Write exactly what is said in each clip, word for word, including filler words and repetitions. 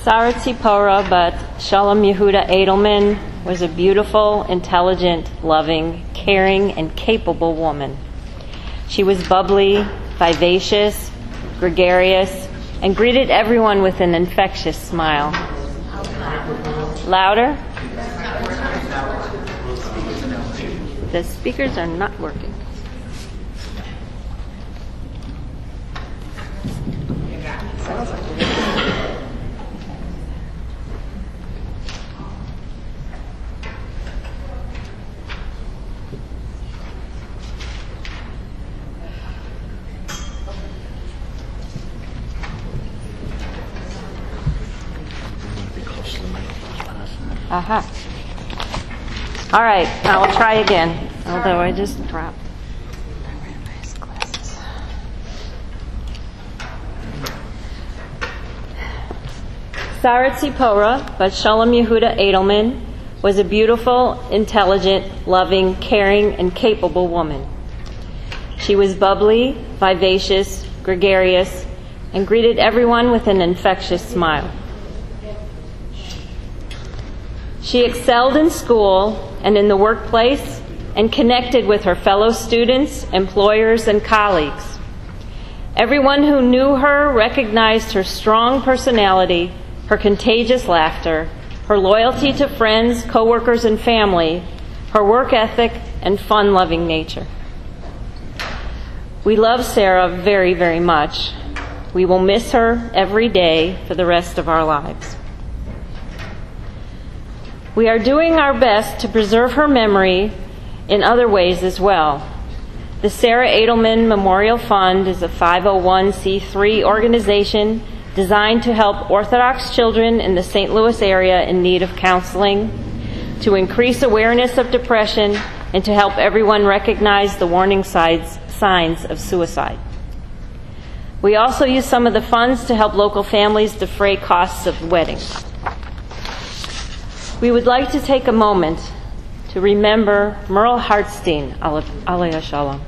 Sarah Tzipora, but Shalom Yehuda Edelman was a beautiful, intelligent, loving, caring, and capable woman. She was bubbly, vivacious, gregarious, and greeted everyone with an infectious smile. Louder? The speakers are not working. Aha. All right, I will try again, although I just dropped. Sarah Tzipora, but Shalom Yehuda Edelman, was a beautiful, intelligent, loving, caring, and capable woman. She was bubbly, vivacious, gregarious, and greeted everyone with an infectious smile. She excelled in school and in the workplace and connected with her fellow students, employers, and colleagues. Everyone who knew her recognized her strong personality, her contagious laughter, her loyalty to friends, coworkers, and family, her work ethic, and fun-loving nature. We love Sarah very, very much. We will miss her every day for the rest of our lives. We are doing our best to preserve her memory in other ways as well. The Sarah Edelman Memorial Fund is a five oh one c three organization designed to help Orthodox children in the Saint Louis area in need of counseling, to increase awareness of depression, and to help everyone recognize the warning signs, signs of suicide. We also use some of the funds to help local families defray costs of weddings. We would like to take a moment to remember Merle Hartstein, Aliyah Shalom.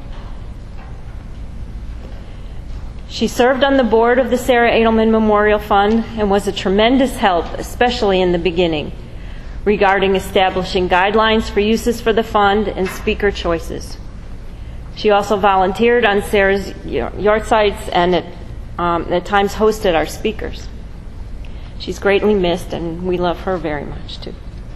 She served on the board of the Sarah Edelman Memorial Fund and was a tremendous help, especially in the beginning, regarding establishing guidelines for uses for the fund and speaker choices. She also volunteered on Sarah's yahrzeits and at, um, at times hosted our speakers. She's greatly missed, and we love her very much, too.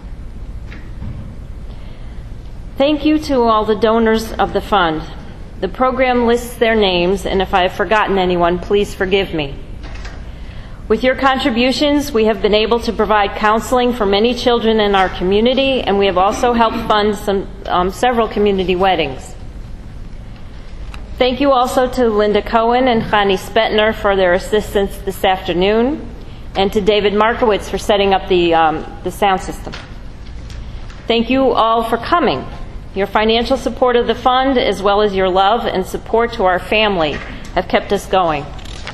Thank you to all the donors of the fund. The program lists their names, and if I have forgotten anyone, please forgive me. With your contributions, we have been able to provide counseling for many children in our community, and we have also helped fund some, um, several community weddings. Thank you also to Linda Cohen and Chani Spetner for their assistance this afternoon, and to David Markowitz for setting up the, um, the sound system. Thank you all for coming. Your financial support of the fund, as well as your love and support to our family, have kept us going.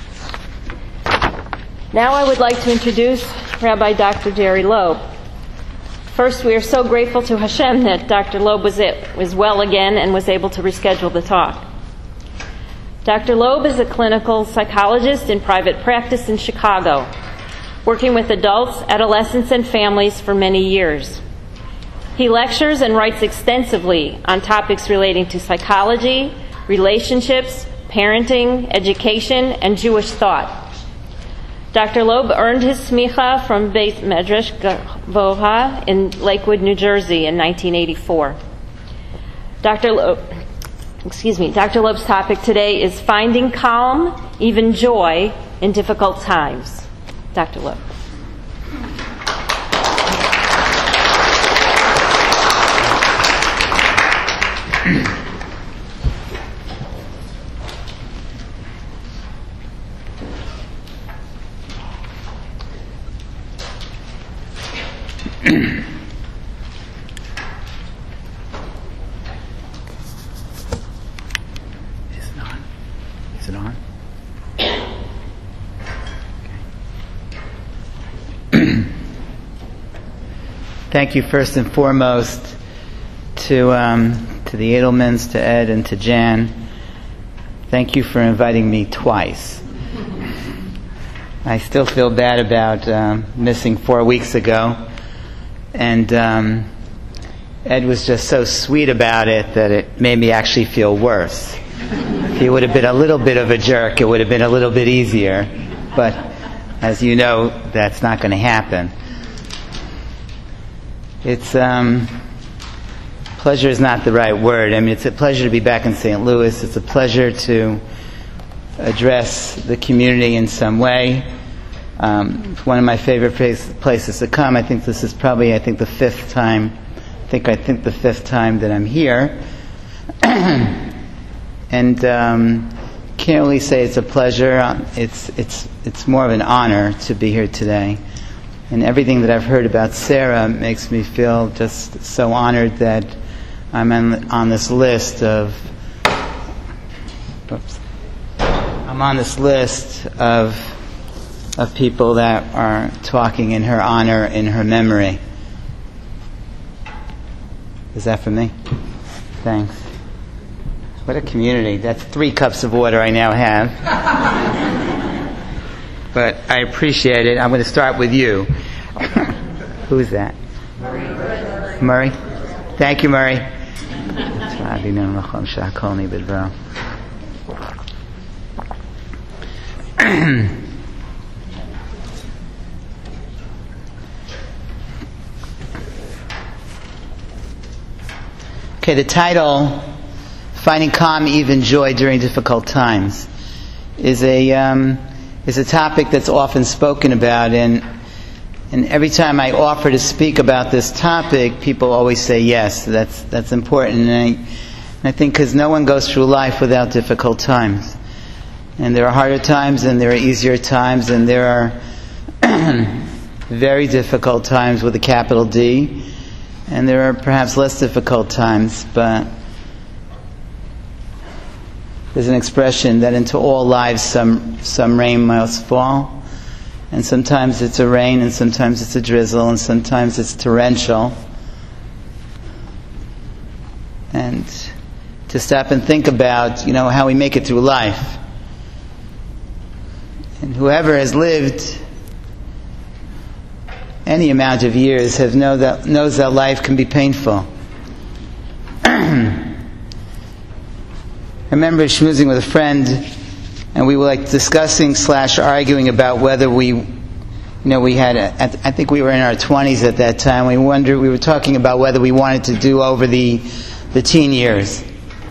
Now I would like to introduce Rabbi Doctor Jerry Loeb. First, we are so grateful to Hashem that Doctor Loeb was, it, was well again and was able to reschedule the talk. Doctor Loeb is a clinical psychologist in private practice in Chicago, working with adults, adolescents, and families for many years. He lectures and writes extensively on topics relating to psychology, relationships, parenting, education, and Jewish thought. Doctor Loeb earned his smicha from Beit Medrash Gavoha in Lakewood, New Jersey in nineteen eighty-four. Doctor Loeb, excuse me, Doctor Loeb's topic today is finding calm, even joy, in difficult times. Doctor Loeb. Is it on? Is it on? Okay. Thank you first and foremost to um, to the Edelmans, to Ed, and to Jan. Thank you for inviting me twice. I still feel bad about um, missing four weeks ago. And um, Ed was just so sweet about it that it made me actually feel worse. If he would have been a little bit of a jerk, it would have been a little bit easier. But as you know, that's not going to happen. It's um, pleasure is not the right word. I mean, it's a pleasure to be back in Saint Louis. It's a pleasure to address the community in some way. Um, it's one of my favorite place, places to come. I think this is probably, I think, the fifth time. I think I think the fifth time that I'm here, and um, can't really say it's a pleasure. It's it's it's more of an honor to be here today. And everything that I've heard about Sarah makes me feel just so honored that I'm on, on this list of. Oops, I'm on this list of. of people that are talking in her honor, in her memory. Is that for me? Thanks. What a community. That's three cups of water I now have. But I appreciate it. I'm going to start with you. Who's that? Murray. Murray? Thank you, Murray. Okay, the title, Finding Calm, Even Joy During Difficult Times, is a um, is a topic that's often spoken about, and and every time I offer to speak about this topic, people always say yes, that's that's important, and I, and I think because no one goes through life without difficult times, and there are harder times, and there are easier times, and there are very difficult times with a capital D. And there are perhaps less difficult times, but there's an expression that into all lives some some rain must fall. And sometimes it's a rain, and sometimes it's a drizzle, and sometimes it's torrential. And to stop and think about, you know, how we make it through life. And whoever has lived any amount of years have know that, knows that life can be painful. I remember schmoozing with a friend, and we were like discussing slash arguing about whether we, you know, we had, a, I think we were in our twenties at that time. We wondered, we were talking about whether we wanted to do over the the teen years,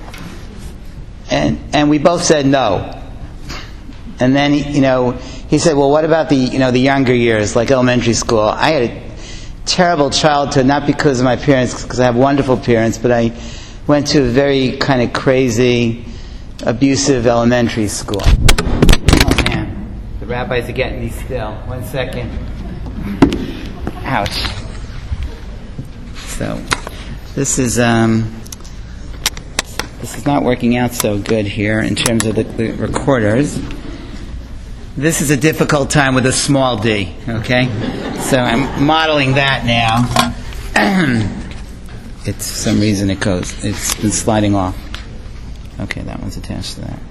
and and we both said no. And then, you know, he said, well, what about the, you know, the younger years, like elementary school? I had a terrible childhood, not because of my parents, because I have wonderful parents, but I went to a very kind of crazy, abusive elementary school. Oh, man. The rabbis are getting me still. One second. Ouch. So, this is, um, this is not working out so good here in terms of the, the recorders. This is a difficult time with a small d, okay? So I'm modeling that now. It's, for some reason it goes, it's been sliding off. Okay, that one's attached to that.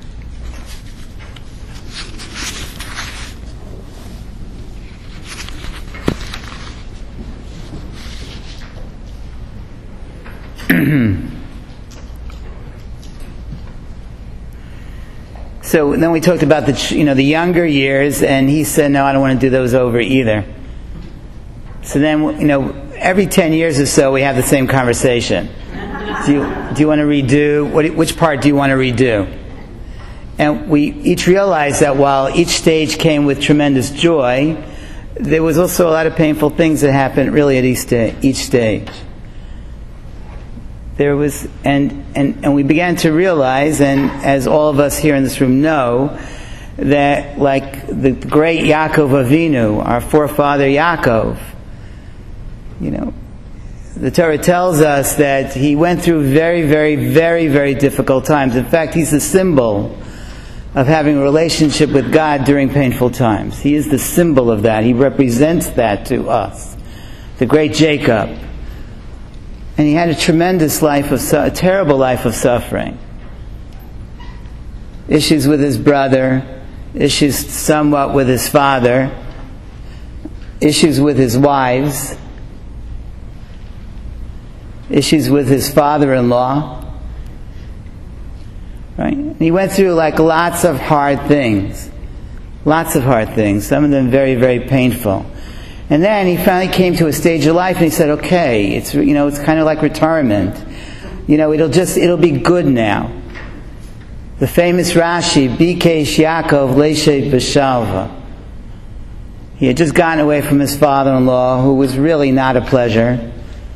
So then we talked about the, you know, the younger years, and he said, no, I don't want to do those over either. So then, you know, every ten years or so we have the same conversation. Do you, do you want to redo, what, which part do you want to redo? And we each realized that while each stage came with tremendous joy, there was also a lot of painful things that happened really at each, sta- each stage. There was, and, and, and we began to realize, and as all of us here in this room know, that like the great Yaakov Avinu, our forefather Yaakov, you know, the Torah tells us that he went through very, very, very, very difficult times. In fact, he's the symbol of having a relationship with God during painful times. He is the symbol of that. He represents that to us. The great Jacob. And he had a tremendous life of, su- a terrible life of suffering. Issues with his brother, issues somewhat with his father, issues with his wives, issues with his father-in-law. Right? And he went through like lots of hard things. Lots of hard things. Some of them very, very painful. And then he finally came to a stage of life and he said, okay, it's, you know, it's kind of like retirement. You know, it'll just, it'll be good now. The famous Rashi, Bikesh Yaakov Leshe B'Shalva. He had just gotten away from his father-in-law, who was really not a pleasure.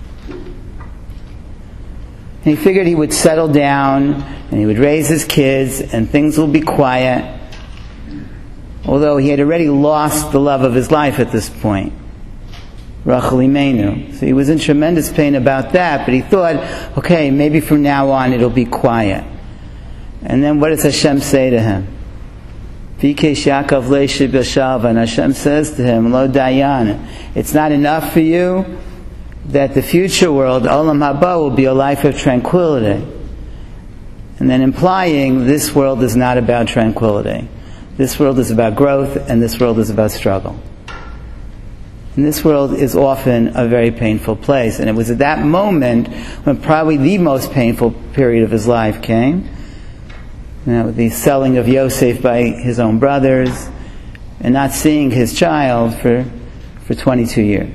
And he figured he would settle down, and he would raise his kids, and things will be quiet. Although he had already lost the love of his life at this point. Rachel Imenu. So he was in tremendous pain about that, but he thought, okay, maybe from now on it'll be quiet. And then what does Hashem say to him? Vikesh Yaakov Leshe B'Shalva, and Hashem says to him, Lo Dayan, it's not enough for you that the future world, Olam Haba, will be a life of tranquility. And then implying this world is not about tranquility. This world is about growth, and this world is about struggle. And this world is often a very painful place. And it was at that moment when probably the most painful period of his life came. You know, the selling of Yosef by his own brothers, and not seeing his child for, for twenty-two years.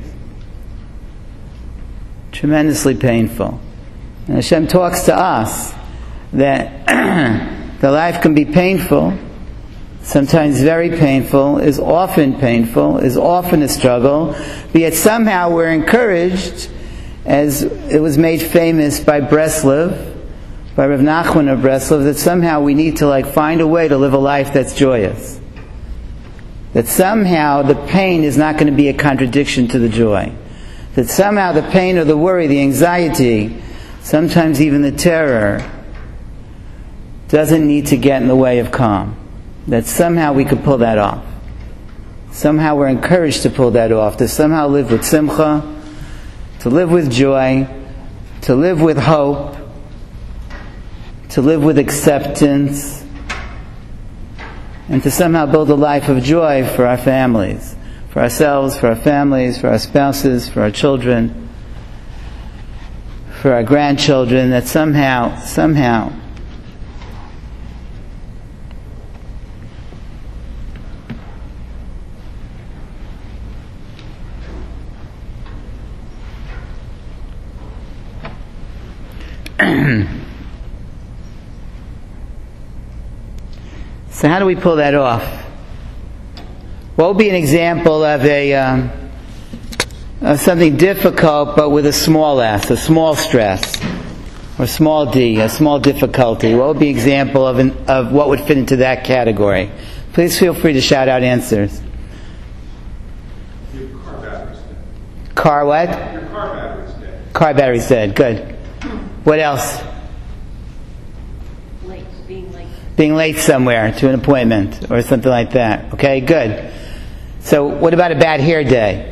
Tremendously painful. And Hashem talks to us that the life can be painful, sometimes very painful, is often painful, is often a struggle, but yet somehow we're encouraged, as it was made famous by Breslov, by Rav Nachman of Breslov, that somehow we need to like find a way to live a life that's joyous. That somehow the pain is not going to be a contradiction to the joy. That somehow the pain or the worry, the anxiety, sometimes even the terror, doesn't need to get in the way of calm. That somehow we could pull that off. Somehow we're encouraged to pull that off, to somehow live with simcha, to live with joy, to live with hope, to live with acceptance, and to somehow build a life of joy for our families, for ourselves, for our families, for our spouses, for our children, for our grandchildren, that somehow, somehow, so how do we pull that off? What would be an example of a um, of something difficult but with a small s, a small stress, or small d, a small difficulty? What would be an example of, an, of what would fit into that category? Please feel free to shout out answers. Your car battery's dead. Car what? Your car battery's dead. Car battery's dead. Good. What else? Late, being late. Being late somewhere to an appointment or something like that. Okay, good. So what about a bad hair day?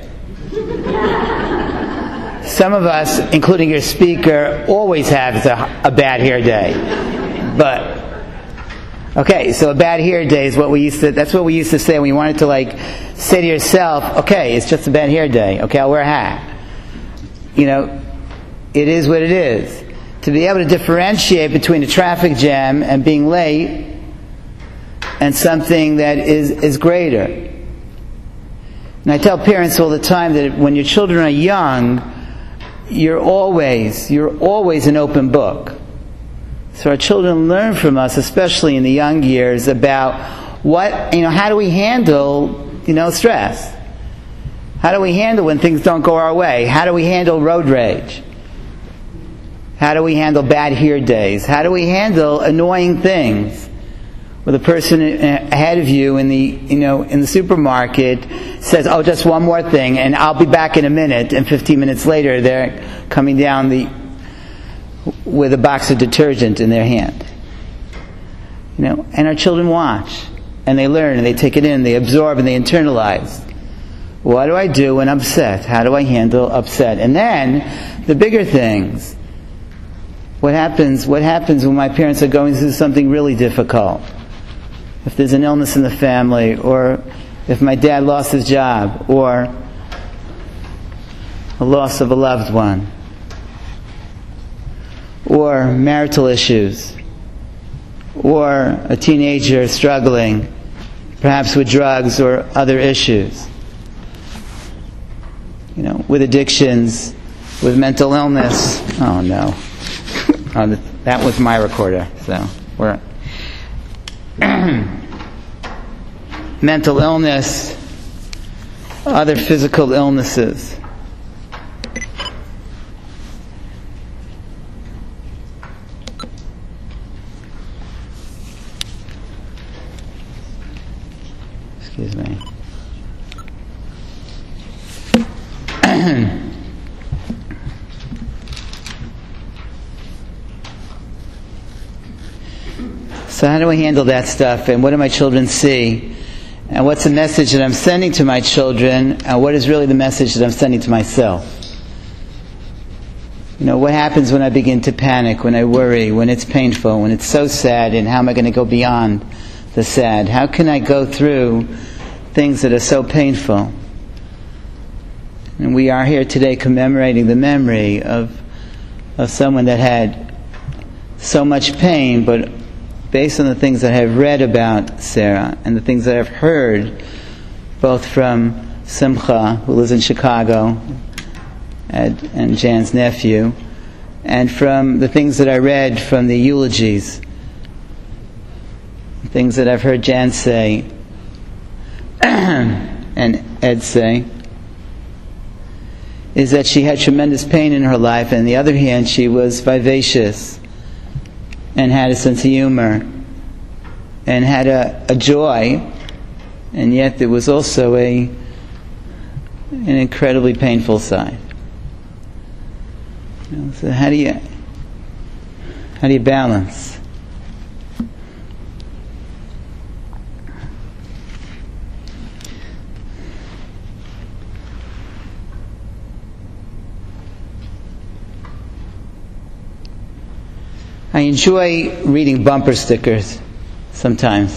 Some of us, including your speaker, always have a, a bad hair day. But, okay, so a bad hair day is what we used to, that's what we used to say when you wanted to like say to yourself, okay, it's just a bad hair day. Okay, I'll wear a hat. You know, it is what it is. To be able to differentiate between a traffic jam and being late and something that is, is greater. And I tell parents all the time that when your children are young, you're always, you're always an open book. So our children learn from us, especially in the young years, about what, you know, how do we handle, you know, stress? How do we handle when things don't go our way? How do we handle road rage? How do we handle bad hair days? How do we handle annoying things? Where the person ahead of you in the, you know, in the supermarket says, "Oh, just one more thing, and I'll be back in a minute." And fifteen minutes later, they're coming down the with a box of detergent in their hand. You know, and our children watch, and they learn, and they take it in, they absorb, and they internalize. What do I do when I'm upset? How do I handle upset? And then the bigger things. What happens? What happens when my parents are going through something really difficult? if there's an illness in the family, or if my dad lost his job, or a loss of a loved one, or marital issues, or a teenager struggling, perhaps with drugs or other issues, you know, with addictions, with mental illness. Oh no, oh, that was my recorder. So we're mental illness, other physical illnesses. Excuse me. So how do I handle that stuff, and what do my children see, and what's the message that I'm sending to my children, and what is really the message that I'm sending to myself? You know, what happens when I begin to panic, when I worry, when it's painful, when it's so sad, and how am I going to go beyond the sad? How can I go through things that are so painful? And we are here today commemorating the memory of of someone that had so much pain, but based on the things that I've read about Sarah and the things that I've heard, both from Simcha, who lives in Chicago, and, and Jan's nephew, and from the things that I read from the eulogies, things that I've heard Jan say and Ed say, is that she had tremendous pain in her life, and on the other hand, she was vivacious and had a sense of humor and had a, a joy, and yet there was also a an incredibly painful side. You know, so how do you how do you balance? I enjoy reading bumper stickers sometimes.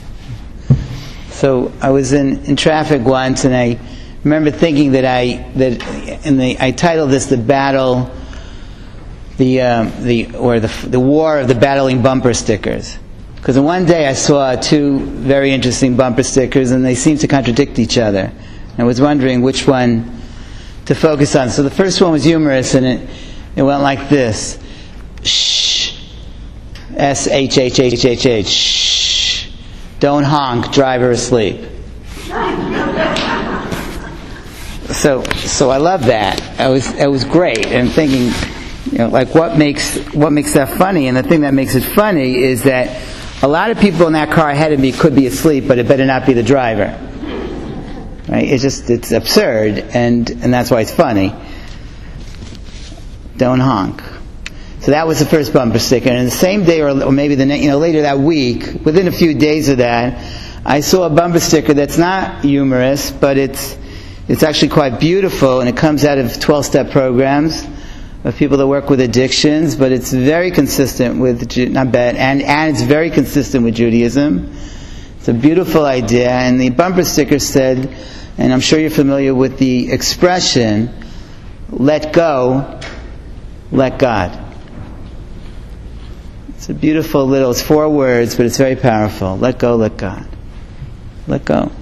So I was in, in traffic once, and I remember thinking that I that in the I titled this the battle, the um, the or the the war of the battling bumper stickers, because in one day I saw two very interesting bumper stickers, and they seemed to contradict each other. And I was wondering which one to focus on. So the first one was humorous, and it it went like this: shh. S H H H H H. Shh. Don't honk, driver asleep. So, so I love that. I was, it was great. And thinking, you know, like what makes what makes that funny? And the thing that makes it funny is that a lot of people in that car ahead of me could be asleep, but it better not be the driver. Right? It's just it's absurd, and and that's why it's funny. Don't honk. So that was the first bumper sticker, and the same day, or, or maybe the you know later that week, within a few days of that, I saw a bumper sticker that's not humorous, but it's it's actually quite beautiful, and it comes out of twelve-step programs of people that work with addictions, but it's very consistent with not bad, and and it's very consistent with Judaism. It's a beautiful idea, and the bumper sticker said, and I'm sure you're familiar with the expression, "Let go, let God." It's a beautiful little, it's four words, but it's very powerful. Let go, let God. Let go.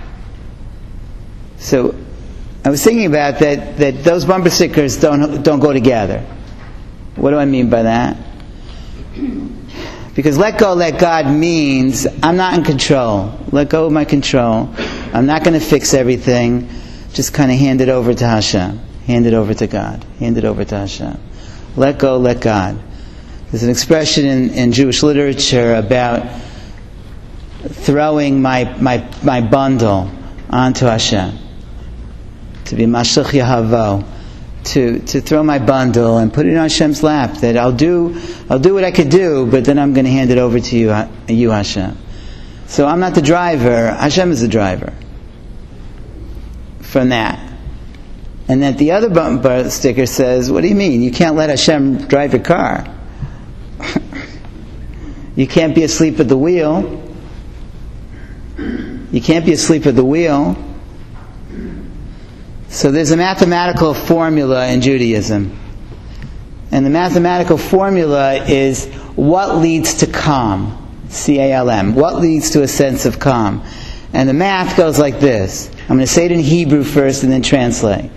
So, I was thinking about that, that those bumper stickers don't, don't go together. What do I mean by that? Because let go, let God means I'm not in control. Let go of my control. I'm not going to fix everything. Just kind of hand it over to Hashem. Hand it over to God. Hand it over to Hashem. Let go, let God. There's an expression in, in Jewish literature about throwing my, my, my bundle onto Hashem. To be Mashlich Yahavo. To, to throw my bundle and put it on Hashem's lap. That I'll do, I'll do what I could do, but then I'm going to hand it over to you, you Hashem. So I'm not the driver. Hashem is the driver. From that. And then the other bumper sticker says, what do you mean? You can't let Hashem drive your car. You can't be asleep at the wheel. You can't be asleep at the wheel. So there's a mathematical formula in Judaism. And the mathematical formula is what leads to calm. C A L M. What leads to a sense of calm? And the math goes like this. I'm going to say it in Hebrew first and then translate.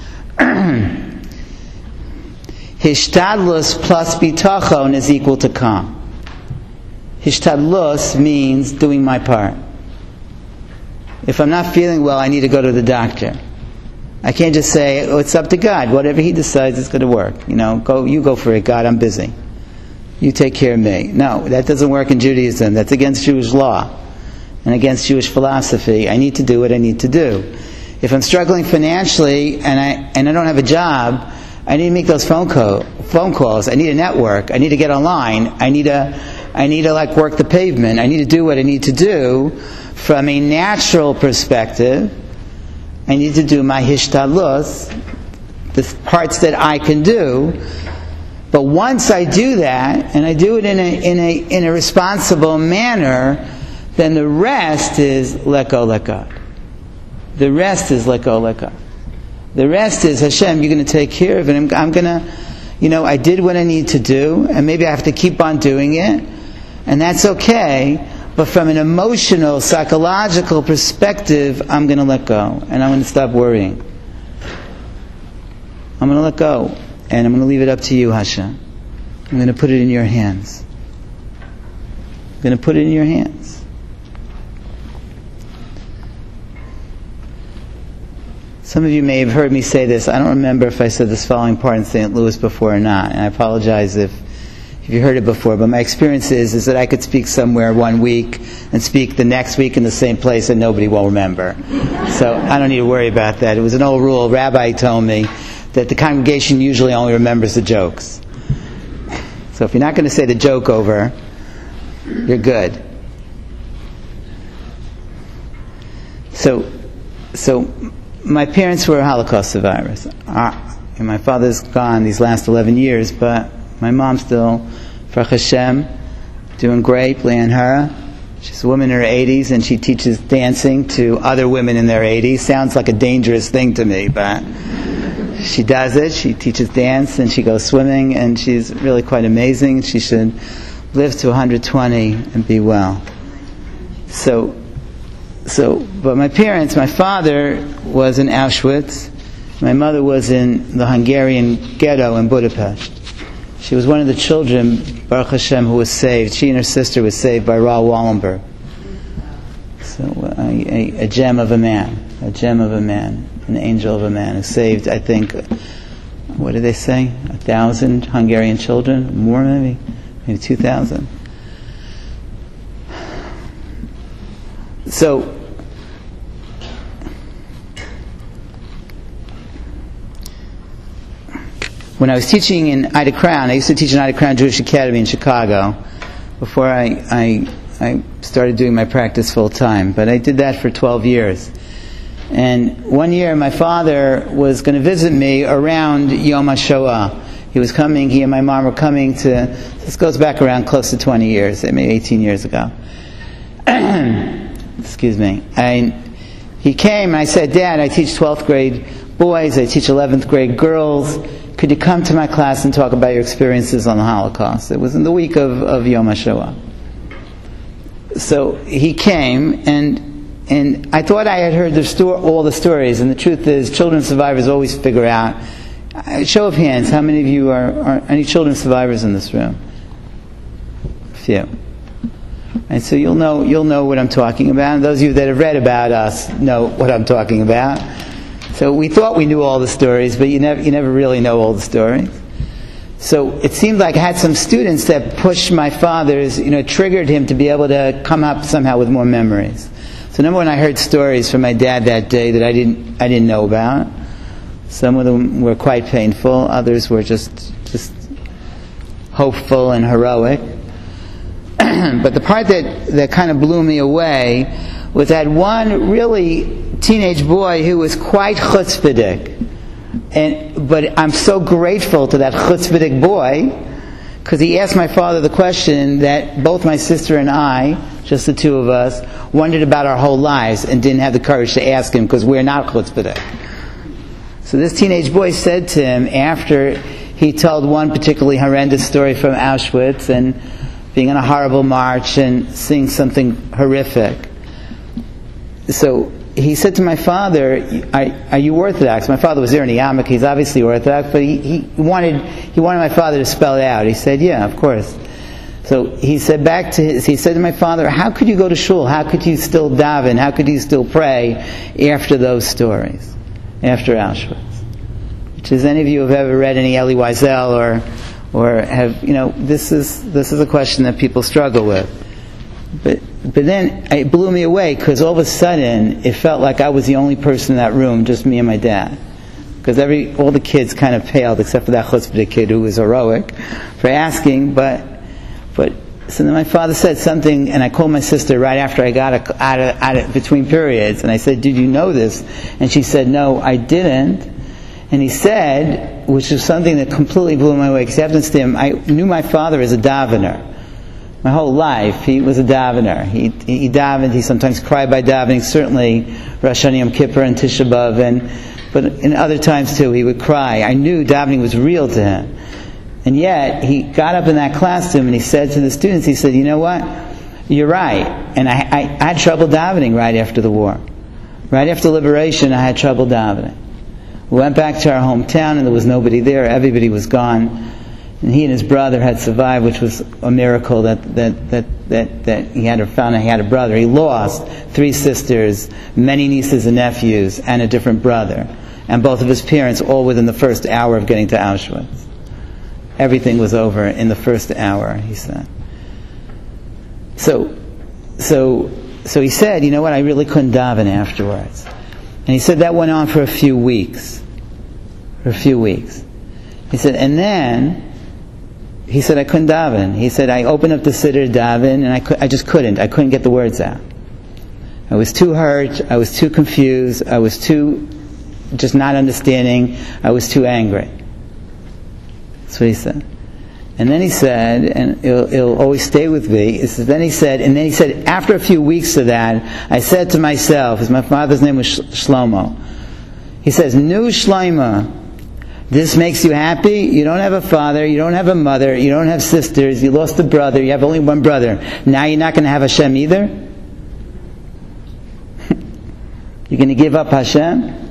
Hishtadlus plus bitachon is equal to calm. Hishtadlus means doing my part. If I'm not feeling well, I need to go to the doctor. I can't just say, oh, it's up to God. Whatever He decides, it's going to work. You know, go, you go for it, God, I'm busy. You take care of me. No, that doesn't work in Judaism. That's against Jewish law and against Jewish philosophy. I need to do what I need to do. If I'm struggling financially and I and I don't have a job, I need to make those phone call, phone calls. I need a network. I need to get online. I need to I need to like work the pavement. I need to do what I need to do from a natural perspective. I need to do my hishtadlus, the parts that I can do. But once I do that, and I do it in a in a in a responsible manner, then the rest is let go, let God. The rest is let go, let God. The rest is Hashem, you're going to take care of it. I'm, I'm going to, you know, I did what I need to do, and maybe I have to keep on doing it, and that's okay. But from an emotional, psychological perspective, I'm going to let go, and I'm going to stop worrying. I'm going to let go, and I'm going to leave it up to you, Hashem. I'm going to put it in your hands. I'm going to put it in your hands. Some of you may have heard me say this. I don't remember if I said this following part in Saint Louis before or not, and I apologize if, if you heard it before, but my experience is, is that I could speak somewhere one week and speak the next week in the same place and nobody will remember. So I don't need to worry about that. It was an old rule. Rabbi told me that the congregation usually only remembers the jokes. So if you're not going to say the joke over, you're good. So, so my parents were Holocaust survivors. Uh, and my father's gone these last eleven years, but my mom's still, Baruch Hashem, doing great, Leanne Hara. She's a woman in her eighties, and she teaches dancing to other women in their eighties. Sounds like a dangerous thing to me, but she does it. She teaches dance, and she goes swimming, and she's really quite amazing. She should live to one hundred twenty and be well. So, So, but my parents, my father was in Auschwitz. My mother was in the Hungarian ghetto in Budapest. She was one of the children, Baruch Hashem, who was saved. She and her sister was saved by Raoul Wallenberg. So, a, a, a gem of a man, a gem of a man, an angel of a man, who saved, I think, what did they say? A thousand Hungarian children? More maybe? Maybe two thousand. So, when I was teaching in Ida Crown, I used to teach in Ida Crown Jewish Academy in Chicago before I, I, I started doing my practice full time. But I did that for twelve years. And one year my father was going to visit me around Yom HaShoah. He was coming, he and my mom were coming to, this goes back around close to twenty years, maybe eighteen years ago. Excuse me. I, he came and I said, Dad, I teach twelfth grade boys, I teach eleventh grade girls. Could you come to my class and talk about your experiences on the Holocaust? It was in the week of, of Yom HaShoah. So he came, and and I thought I had heard the sto- all the stories, and the truth is, children survivors always figure out. Uh, show of hands, how many of you are, are any children survivors in this room? A few. And so you'll know you'll know what I'm talking about. And those of you that have read about us know what I'm talking about. So we thought we knew all the stories, but you never you never really know all the stories. So it seemed like I had some students that pushed my father's, you know, triggered him to be able to come up somehow with more memories. So number one, I heard stories from my dad that day that I didn't I didn't know about. Some of them were quite painful. Others were just just hopeful and heroic. But the part that, that kind of blew me away was that one really teenage boy who was quite chutzpahdik. And but I'm so grateful to that chutzpahdik boy, because he asked my father the question that both my sister and I just the two of us, wondered about our whole lives and didn't have the courage to ask him because we're not chutzpah. So this teenage boy said to him, after he told one particularly horrendous story from Auschwitz and being on a horrible march and seeing something horrific. So he said to my father, are, are you Orthodox? My father was there in Yarmuk. He's obviously Orthodox, but he, he wanted he wanted my father to spell it out. He said, yeah, of course. So he said back to his, he said to my father, how could you go to shul? How could you still daven? How could you still pray after those stories, after Auschwitz? Which is, any of you have ever read any Elie Wiesel or or have, you know, this is this is a question that people struggle with. But but then it blew me away because all of a sudden it felt like I was the only person in that room, just me and my dad. Because every all the kids kind of paled except for that chutzpah kid who was heroic for asking. But but so then my father said something, and I called my sister right after I got a, out, of, out of between periods, and I said, "Did you know this?" And she said, "No, I didn't." And he said, which was something that completely blew my away, because you have to understand, I knew my father as a davener. My whole life, he was a davener. He, he davened, he sometimes cried by davening, certainly Rosh Hashanah, Yom Kippur, and Tisha B'Av, and, but in other times too, he would cry. I knew davening was real to him. And yet, he got up in that classroom and he said to the students, he said, you know what? You're right. And I, I, I had trouble davening right after the war. Right after liberation, I had trouble davening. We went back to our hometown and there was nobody there. Everybody was gone. And he and his brother had survived, which was a miracle that that that that, that he had found out he had a brother. He lost three sisters, many nieces and nephews, and a different brother. And both of his parents all within the first hour of getting to Auschwitz. Everything was over in the first hour, he said. So so so he said, you know what, I really couldn't daven afterwards. And he said that went on for a few weeks. For a few weeks. He said, and then, he said, I couldn't daven. He said, I opened up the siddur to daven, and I, could, I just couldn't. I couldn't get the words out. I was too hurt. I was too confused. I was too, just not understanding. I was too angry. That's what he said. And then he said, and it'll, it'll always stay with me, he says, then he said, and then he said, after a few weeks of that, I said to myself, because my father's name was Shlomo, he says, Nu Shlomo, this makes you happy? You don't have a father, you don't have a mother, you don't have sisters, you lost a brother, you have only one brother. Now you're not going to have Hashem either? You're going to give up Hashem?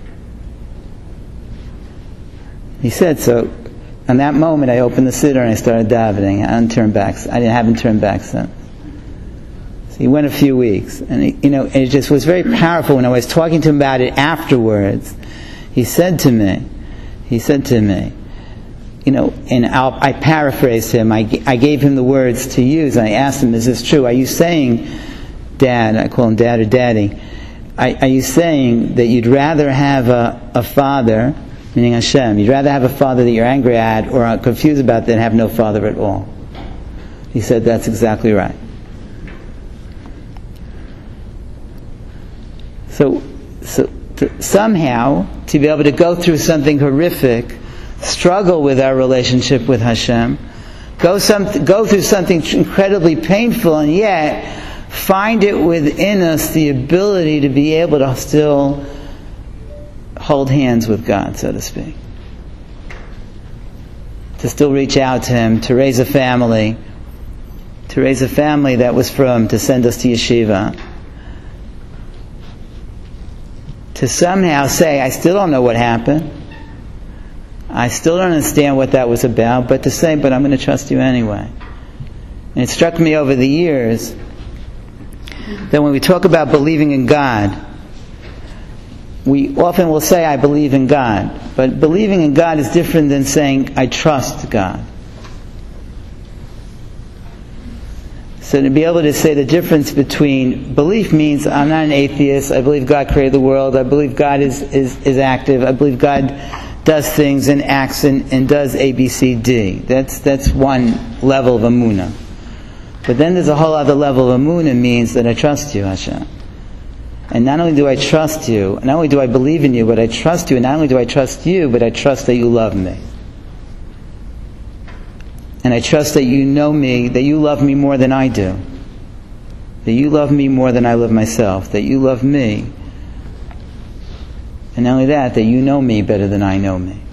He said, so on that moment I opened the siddur and I started davening. I didn't turn back. I didn't, haven't turned back since. So he went a few weeks. And he, you know, it just was very powerful when I was talking to him about it afterwards. He said to me, He said to me, you know, and I'll, I paraphrased him. I, I gave him the words to use. And I asked him, is this true? Are you saying, Dad, I call him Dad or Daddy, are, are you saying that you'd rather have a, a father, meaning Hashem, you'd rather have a father that you're angry at or are confused about than have no father at all? He said, that's exactly right. So, so to, somehow, to be able to go through something horrific, struggle with our relationship with Hashem, go some, go through something incredibly painful, and yet find it within us the ability to be able to still hold hands with God, so to speak. To still reach out to Him, to raise a family, to raise a family that was from, to send us to yeshiva. To somehow say, I still don't know what happened. I still don't understand what that was about, but to say, but I'm going to trust you anyway. And it struck me over the years that when we talk about believing in God, we often will say, I believe in God. But believing in God is different than saying, I trust God. So to be able to say the difference between belief means I'm not an atheist, I believe God created the world, I believe God is, is, is active, I believe God does things and acts and, and does A, B, C, D. That's, that's one level of emunah. But then there's a whole other level of emunah, means that I trust you, Hashem. And not only do I trust you, not only do I believe in you, but I trust you, and not only do I trust you, but I trust that you love me. And I trust that you know me, that you love me more than I do. that you love me more than I love myself, that you love me, and not only that, that you know me better than I know me.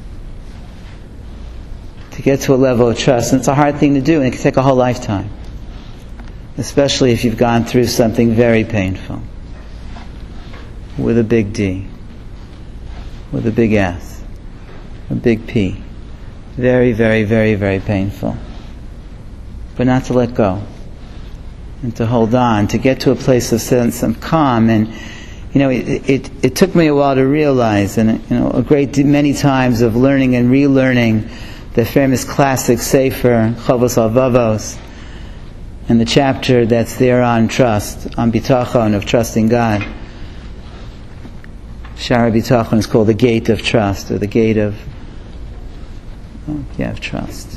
To get to a level of trust, and it's a hard thing to do, and it can take a whole lifetime, especially if you've gone through something very painful, with a big D, with a big S, a big P. Very, very, very, very painful. But not to let go, and to hold on, to get to a place of sense of calm. And you know, it, it, it took me a while to realize, and you know, a great many times of learning and relearning the famous classic Sefer Chovos HaLevavos, and the chapter that's there on trust, on bitachon, of trusting God. Shara Bitachon is called the gate of trust, or the gate of oh, yeah, of trust.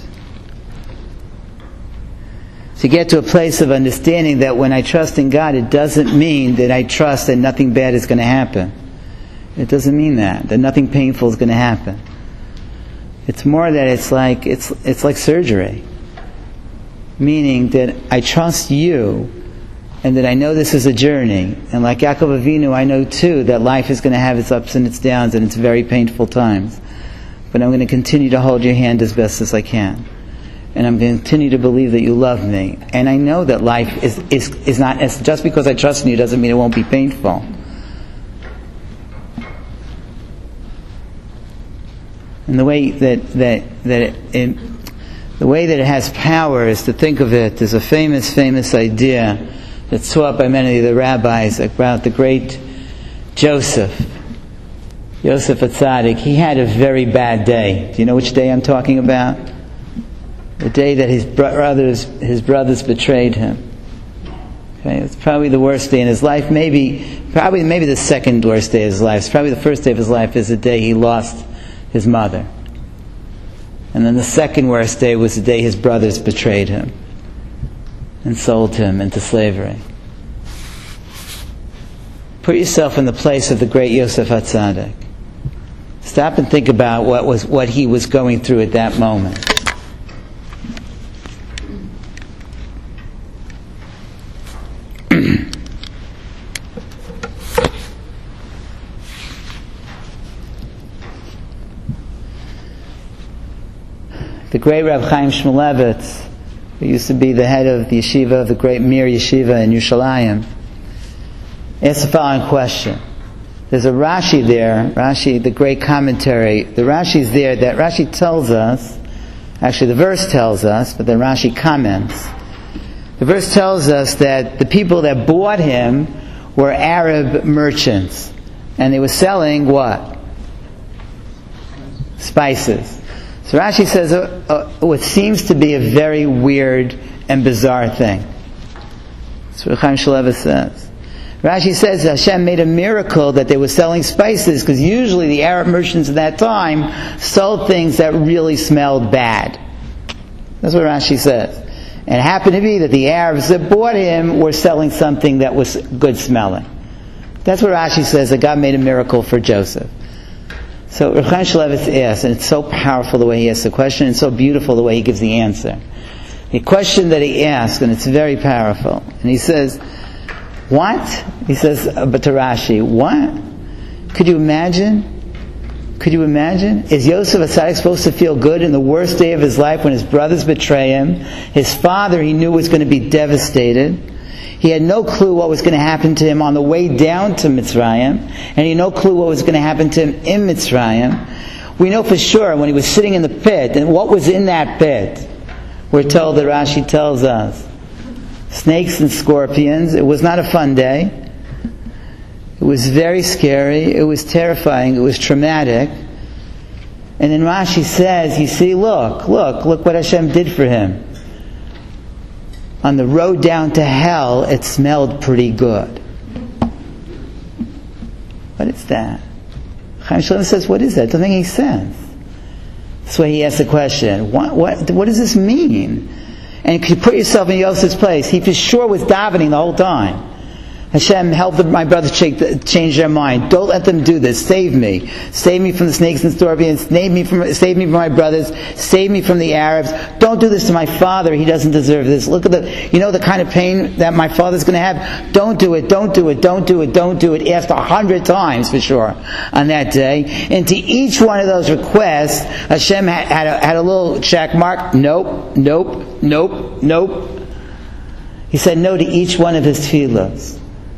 To get to a place of understanding that when I trust in God, it doesn't mean that I trust that nothing bad is going to happen. It doesn't mean that, that nothing painful is going to happen. It's more that it's like it's it's like surgery. Meaning that I trust you, and that I know this is a journey. And like Yaakov Avinu, I know too that life is going to have its ups and its downs, and it's very painful times. But I'm going to continue to hold your hand as best as I can. And I'm going to continue to believe that you love me. And I know that life is, is, is not, it's just because I trust in you doesn't mean it won't be painful. And the way that, that, that it, it, the way that it has power is to think of it as a famous, famous idea that's taught by many of the rabbis about the great Joseph. Yosef HaTzadik. He had a very bad day. Do you know which day I'm talking about? The day that his brothers, his brothers betrayed him. Okay, it's probably the worst day in his life. Maybe, probably, maybe the second worst day of his life. It's probably the first day of his life is the day he lost his mother, and then the second worst day was the day his brothers betrayed him and sold him into slavery. Put yourself in the place of the great Yosef HaTzadik. Stop and think about what was what he was going through at that moment. The great Reb Chaim Shmulevitz, who used to be the head of the yeshiva, the great Mir Yeshiva in Yerushalayim, asked the following question. There's a Rashi there, Rashi, the great commentary. The Rashi's there that Rashi tells us, actually the verse tells us, but then Rashi comments. The verse tells us that the people that bought him were Arab merchants, and they were selling what? Spices. So Rashi says uh, uh, what seems to be a very weird and bizarre thing. That's what Chaim Shmulevitz says. Rashi says Hashem made a miracle that they were selling spices, because usually the Arab merchants at that time sold things that really smelled bad. That's what Rashi says. And it happened to be that the Arabs that bought him were selling something that was good smelling. That's what Rashi says, that God made a miracle for Joseph. So Reb Chaim Shmulevitz asks, and it's so powerful the way he asks the question, and so beautiful the way he gives the answer. The question that he asks, and it's very powerful, and he says, what? He says, but to Rashi, what? Could you imagine? Could you imagine? Is Yosef HaTzadik supposed to feel good in the worst day of his life when his brothers betray him? His father, he knew, was going to be devastated. He had no clue what was going to happen to him on the way down to Mitzrayim, and he had no clue what was going to happen to him in Mitzrayim. We know for sure when he was sitting in the pit, and what was in that pit? We're told that Rashi tells us. Snakes and scorpions. It was not a fun day. It was very scary. It was terrifying. It was traumatic. And then Rashi says, you see, look, look, look what Hashem did for him. On the road down to hell, it smelled pretty good. What is that? Chaim Shmulevitz says, what is that? It doesn't make any sense. That's why he asks the question, what, what, what does this mean? And you put yourself in Yosef's place. He for sure was davening the whole time. Hashem, help the, my brothers change, change their mind. Don't let them do this. Save me. Save me from the snakes and scorpions. Save me from, save me from my brothers. Save me from the Arabs. Don't do this to my father. He doesn't deserve this. Look at the, you know the kind of pain that my father's going to have? Don't do it. Don't do it. Don't do it. Don't do it. Asked a hundred times for sure on that day. And to each one of those requests, Hashem had, had, a, had a little check mark. Nope. Nope. Nope. Nope. He said no to each one of his tefillos.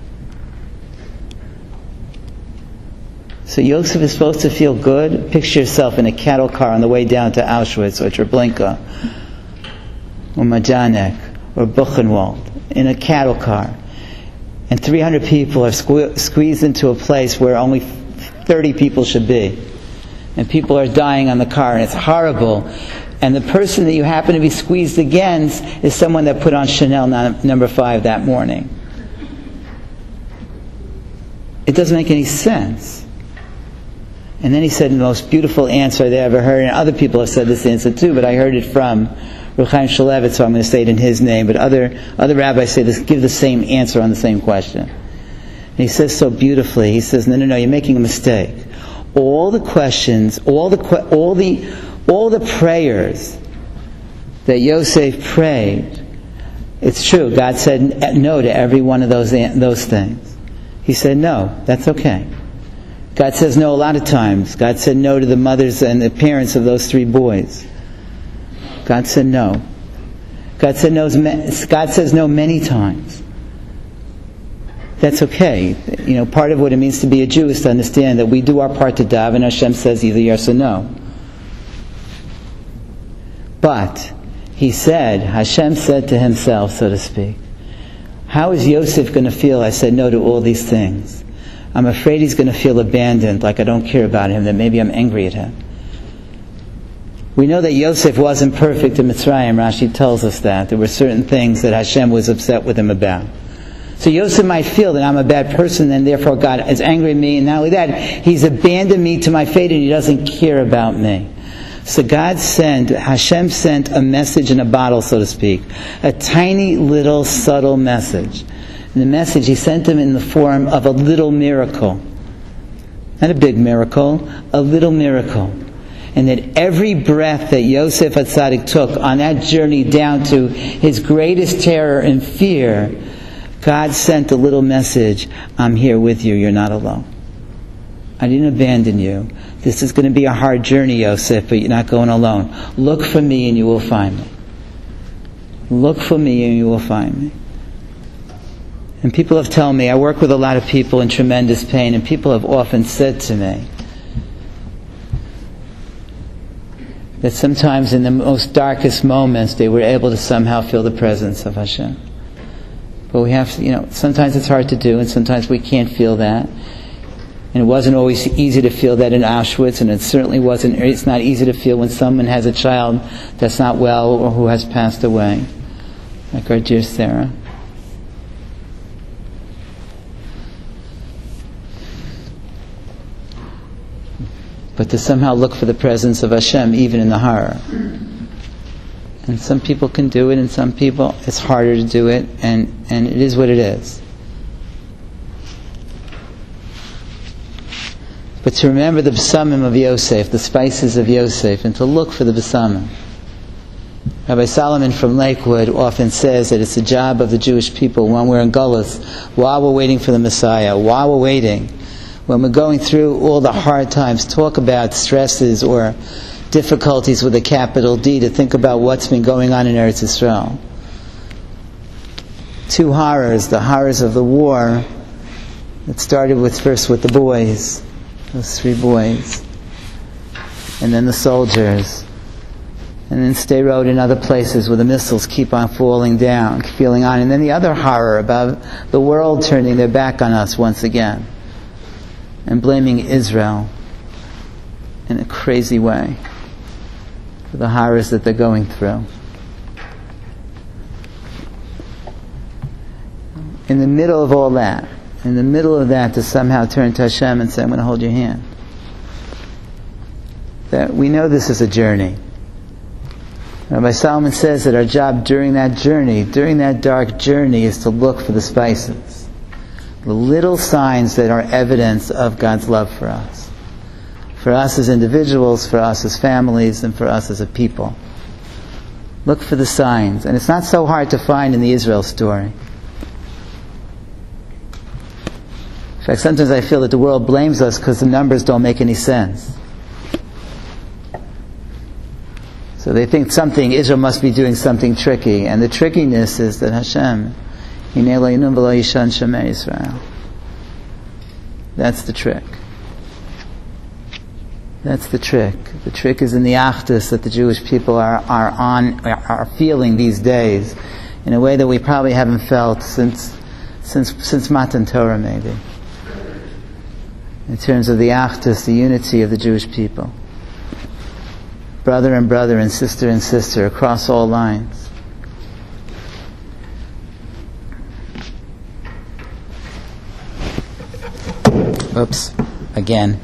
So Yosef is supposed to feel good. Picture yourself in a cattle car on the way down to Auschwitz or Treblinka or Majdanek or Buchenwald, in a cattle car. And three hundred people are sque- squeezed into a place where only thirty people should be. And people are dying on the car, and it's horrible. And the person that you happen to be squeezed against is someone that put on Chanel number five that morning. It doesn't make any sense. And then he said the most beautiful answer they ever heard, and other people have said this answer too, but I heard it from Reb Chaim Shulevitz, so I'm going to say it in his name, but other other rabbis say this, give the same answer on the same question. And he says so beautifully, he says, no, no, no, you're making a mistake. All the questions, all the all the all the prayers that Yosef prayed, it's true, God said no to every one of those those things. He said no, that's okay. God says no a lot of times. God said no to the mothers and the parents of those three boys. God said no. God said no. God says no many times. That's okay. You know, part of what it means to be a Jew is to understand that we do our part to daven, and Hashem says either yes or no. But he said, Hashem said to himself, so to speak, how is Yosef going to feel? I said no to all these things. I'm afraid he's going to feel abandoned, like I don't care about him, that maybe I'm angry at him. We know that Yosef wasn't perfect in Mitzrayim. Rashi tells us that. There were certain things that Hashem was upset with him about. So Yosef might feel that I'm a bad person and therefore God is angry at me, and not only that, he's abandoned me to my fate and he doesn't care about me. So God sent, Hashem sent a message in a bottle, so to speak. A tiny little subtle message. And the message he sent him in the form of a little miracle. Not a big miracle, a little miracle. And that every breath that Yosef HaTzadik took on that journey down to his greatest terror and fear, God sent a little message, I'm here with you, you're not alone. I didn't abandon you. This is going to be a hard journey, Yosef, but you're not going alone. Look for me and you will find me. Look for me and you will find me. And people have told me, I work with a lot of people in tremendous pain, and people have often said to me that sometimes in the most darkest moments they were able to somehow feel the presence of Hashem. But we have to, you know, sometimes it's hard to do, and sometimes we can't feel that. And it wasn't always easy to feel that in Auschwitz, and it certainly wasn't, it's not easy to feel when someone has a child that's not well or who has passed away, like our dear Sarah. But to somehow look for the presence of Hashem even in the horror. And some people can do it, and some people it's harder to do it, and, and it is what it is. But to remember the besamim of Yosef, the spices of Yosef, and to look for the besamim. Rabbi Solomon from Lakewood often says that it's the job of the Jewish people when we're in Gullus, while we're waiting for the Messiah, while we're waiting, when we're going through all the hard times, talk about stresses or difficulties with a capital D, to think about what's been going on in Eretz Yisrael. Two horrors, the horrors of the war that started with first with the boys, those three boys, and then the soldiers, and then Sderot and other places where the missiles keep on falling down, falling on, and then the other horror about the world turning their back on us once again and blaming Israel in a crazy way for the horrors that they're going through. In the middle of all that, in the middle of that, to somehow turn to Hashem and say, I'm going to hold your hand. That we know this is a journey. Rabbi Solomon says that our job during that journey, during that dark journey, is to look for the spices. The little signs that are evidence of God's love for us. For us as individuals, for us as families, and for us as a people. Look for the signs. And it's not so hard to find in the Israel story. In fact, sometimes I feel that the world blames us because the numbers don't make any sense. So they think something, Israel must be doing something tricky. And the trickiness is that Hashem, Hinei Eloheinu v'lo yishan shemei Yisrael. That's the trick. That's the trick. The trick is in the achdus that the Jewish people are, are on, are feeling these days in a way that we probably haven't felt since, since, since Matan Torah maybe. In terms of the achdus, the unity of the Jewish people. Brother and brother and sister and sister across all lines. Oops, again.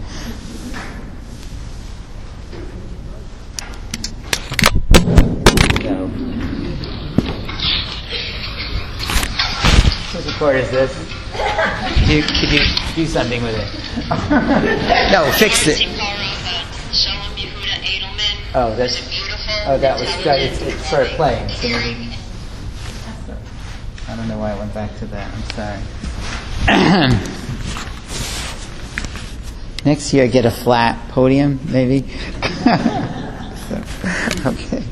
No. Whose report is this? Could you, could you do something with it? No, fix it. Oh, that's oh, that was that, it's, it's for playing. So maybe, I don't know why I went back to that. I'm sorry. Next year, I get a flat podium, maybe. So, okay.